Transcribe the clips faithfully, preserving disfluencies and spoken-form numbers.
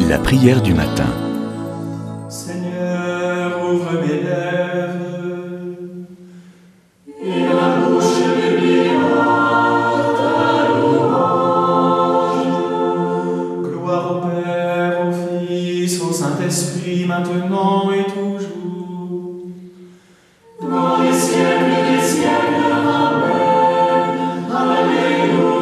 La prière du matin. Seigneur, ouvre mes lèvres, et ma bouche publiera ta louange. Gloire au Père, au Fils, au Saint-Esprit, maintenant et toujours, dans les siècles des siècles. Amen. Alléluia.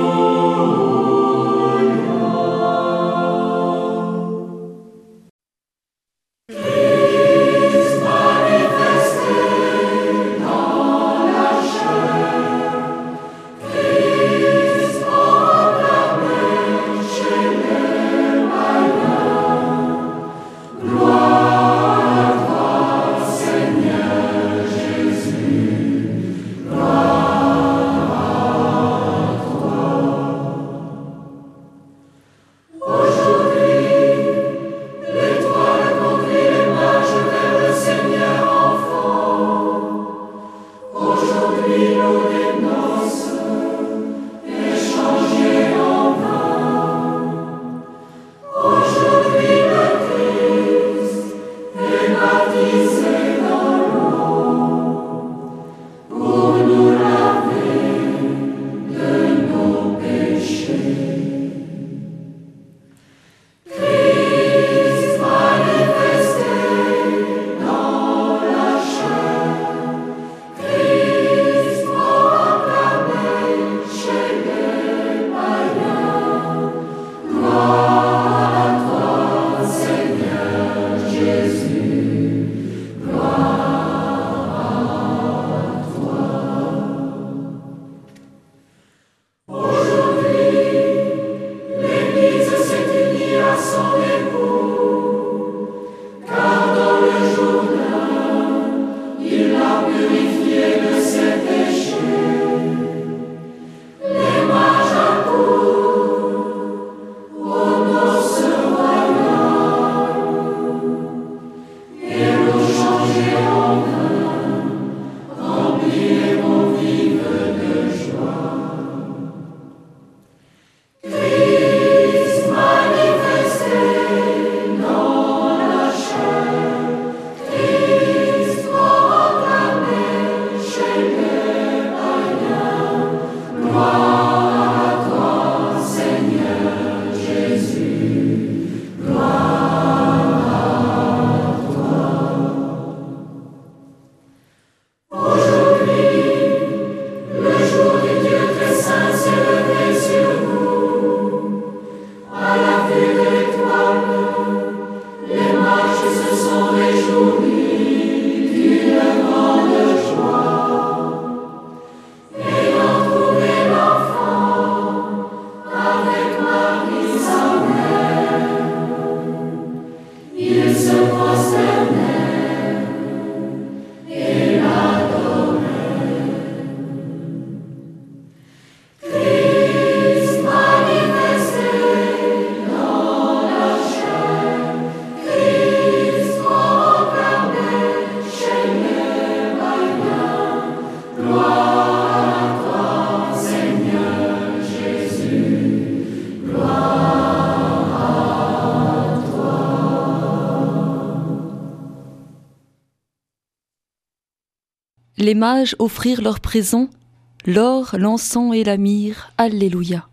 Les mages offrirent leurs présents, l'or, l'encens et la myrrhe. Alléluia.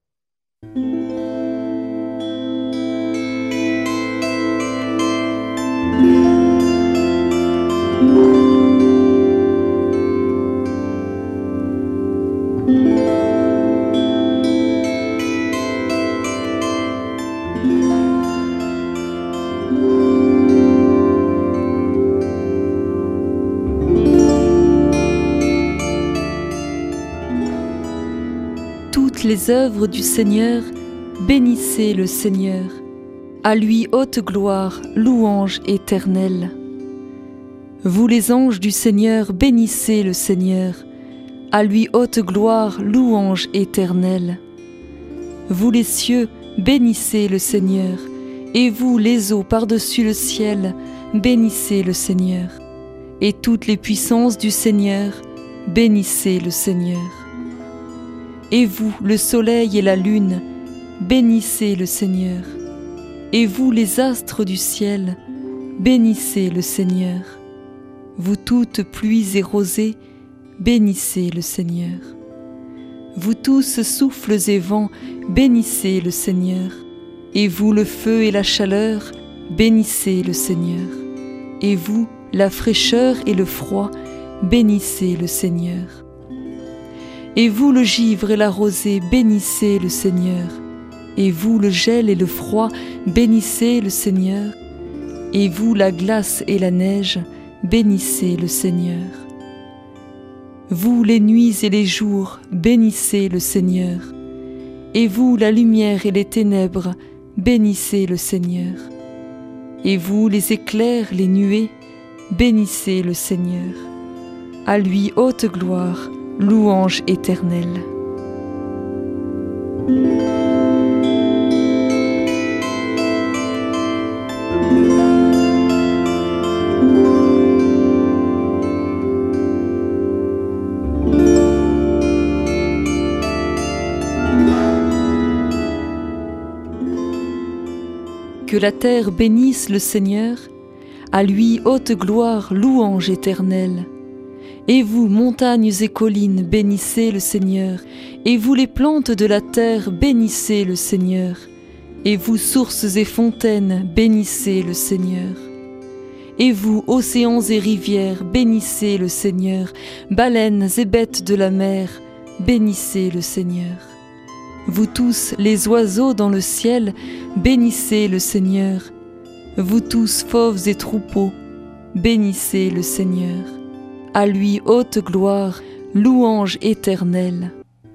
Toutes les œuvres du Seigneur, bénissez le Seigneur. À lui haute gloire, louange éternelle. Vous les anges du Seigneur, bénissez le Seigneur. À lui haute gloire, louange éternelle. Vous les cieux, bénissez le Seigneur. Et vous les eaux par-dessus le ciel, bénissez le Seigneur. Et toutes les puissances du Seigneur, bénissez le Seigneur. Et vous, le soleil et la lune, bénissez le Seigneur. et vous les astres du ciel, bénissez le Seigneur. Vous toutes pluies et rosées, bénissez le Seigneur. Vous tous souffles et vents, bénissez le Seigneur. Et vous le feu et la chaleur, bénissez le Seigneur. Et vous, la fraîcheur et le froid, bénissez le Seigneur. Et vous le givre et la rosée, bénissez le Seigneur. Et vous le gel et le froid, bénissez le Seigneur. Et vous la glace et la neige, bénissez le Seigneur. Vous les nuits et les jours, bénissez le Seigneur. Et vous la lumière et les ténèbres, bénissez le Seigneur. Et vous les éclairs, les nuées, bénissez le Seigneur. À lui haute gloire, louange éternelle. Que la terre bénisse le Seigneur, à lui haute gloire, louange éternelle. Et vous, montagnes et collines, bénissez le Seigneur. Et vous, les plantes de la terre, bénissez le Seigneur. Et vous, sources et fontaines, bénissez le Seigneur. Et vous, océans et rivières, bénissez le Seigneur. Baleines et bêtes de la mer, bénissez le Seigneur. Vous tous, les oiseaux dans le ciel, bénissez le Seigneur. Vous tous, fauves et troupeaux, bénissez le Seigneur. À lui haute gloire, louange éternelle.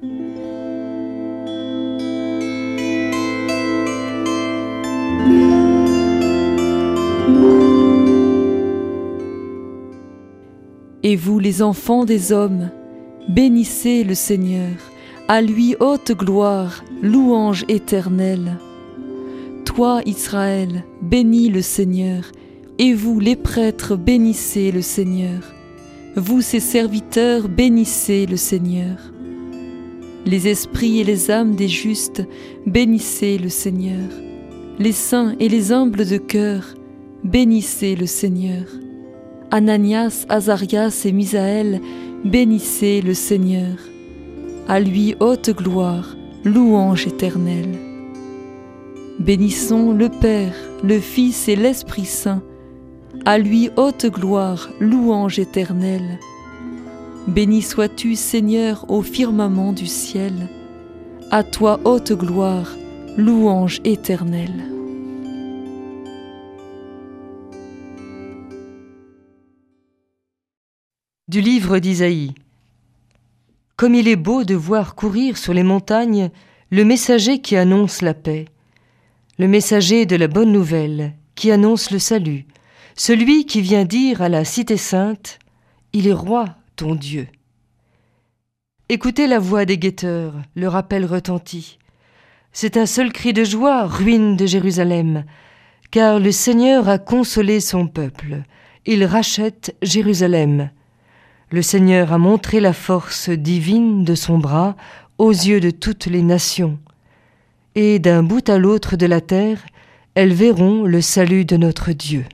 Et vous, les enfants des hommes, bénissez le Seigneur. À lui haute gloire, louange éternelle. Toi, Israël, bénis le Seigneur, et vous, les prêtres, bénissez le Seigneur. Vous, ses serviteurs, bénissez le Seigneur. Les esprits et les âmes des justes, bénissez le Seigneur. Les saints et les humbles de cœur, bénissez le Seigneur. Ananias, Azarias et Misaël, bénissez le Seigneur. À lui haute gloire, louange éternelle. Bénissons le Père, le Fils et l'Esprit Saint. À lui haute gloire, louange éternelle. Béni sois-tu, Seigneur, au firmament du ciel. À toi haute gloire, louange éternelle. Du livre d'Isaïe. Comme il est beau de voir courir sur les montagnes le messager qui annonce la paix, le messager de la bonne nouvelle qui annonce le salut, celui qui vient dire à la cité sainte, « Il est roi, ton Dieu ». Écoutez la voix des guetteurs, le rappel retentit. C'est un seul cri de joie, ruine de Jérusalem, car le Seigneur a consolé son peuple, il rachète Jérusalem. Le Seigneur a montré la force divine de son bras aux yeux de toutes les nations. Et d'un bout à l'autre de la terre, elles verront le salut de notre Dieu.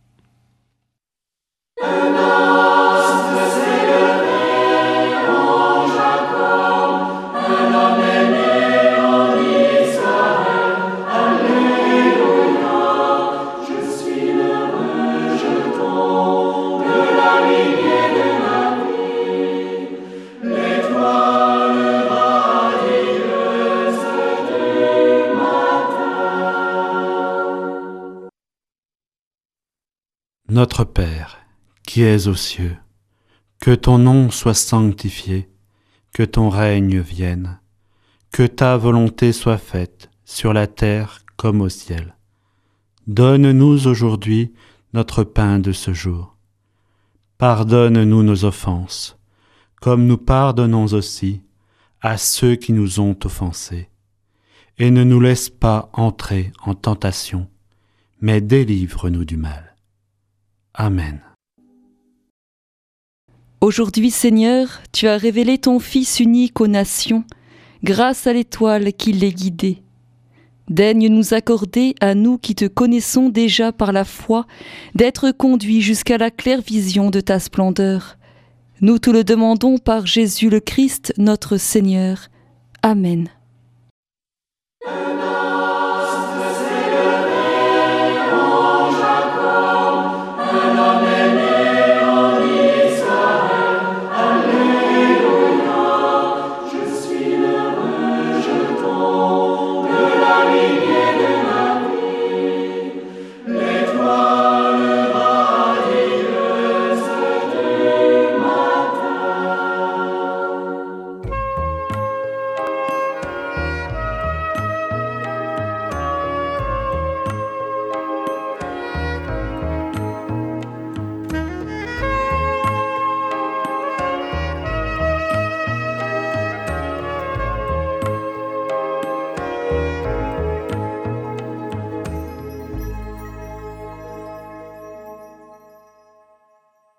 Notre Père, qui es aux cieux, que ton nom soit sanctifié, que ton règne vienne, que ta volonté soit faite sur la terre comme au ciel. Donne-nous aujourd'hui notre pain de ce jour. Pardonne-nous nos offenses, comme nous pardonnons aussi à ceux qui nous ont offensés. Et ne nous laisse pas entrer en tentation, mais délivre-nous du mal. Amen. Aujourd'hui, Seigneur, tu as révélé ton Fils unique aux nations, grâce à l'étoile qui les guidait. Daigne nous accorder, à nous qui te connaissons déjà par la foi, d'être conduits jusqu'à la claire vision de ta splendeur. Nous te le demandons par Jésus le Christ, notre Seigneur. Amen.